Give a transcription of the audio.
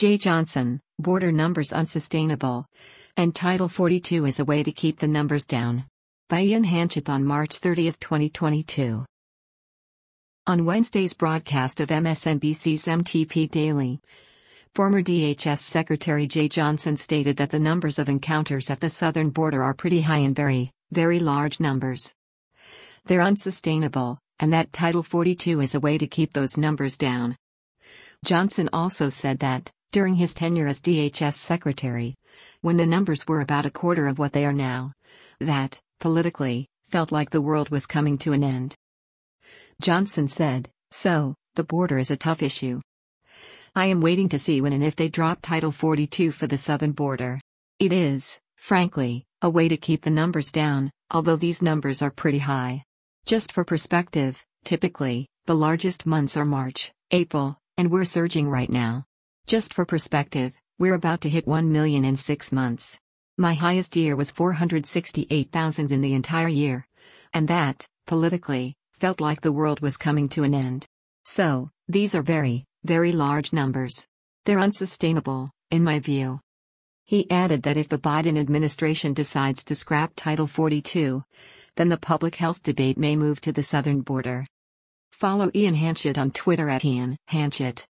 Jeh Johnson, border numbers unsustainable. And Title 42 is a way to keep the numbers down. By Ian Hanchett on March 30, 2022. On Wednesday's broadcast of MSNBC's MTP Daily, former DHS Secretary Jeh Johnson stated that the numbers of encounters at the southern border are pretty high and very, very large numbers. They're unsustainable, and that Title 42 is a way to keep those numbers down. Johnson also said that, during his tenure as DHS Secretary, when the numbers were about a quarter of what they are now, that, politically, felt like the world was coming to an end. Johnson said, "So, the border is a tough issue. I am waiting to see when and if they drop Title 42 for the southern border. It is, frankly, a way to keep the numbers down, although these numbers are pretty high. Just for perspective, typically, the largest months are March, April, and we're surging right now. Just for perspective, we're about to hit 1 million in 6 months. My highest year was 468,000 in the entire year. And that, politically, felt like the world was coming to an end. So, these are very, very large numbers. They're unsustainable, in my view." He added that if the Biden administration decides to scrap Title 42, then the public health debate may move to the southern border. Follow Ian Hanchett on Twitter @IanHanchett.